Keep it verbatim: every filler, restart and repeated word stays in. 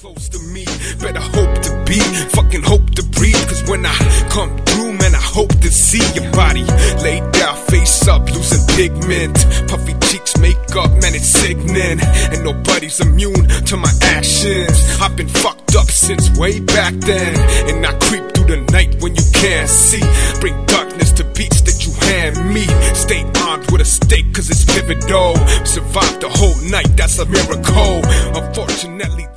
close to me, better hope to be, fucking hope to breathe. Cause when I come through, man, I hope to see your body laid down, face up, losing pigment. Puffy cheeks, makeup, man, it's sickening. And nobody's immune to my actions. I've been fucked up since way back then, and I creep through the night when you can't see. Bring darkness to beats that you hand me. Stay armed with a stake cause it's pivotal. Survive the whole night, that's a miracle. Unfortunately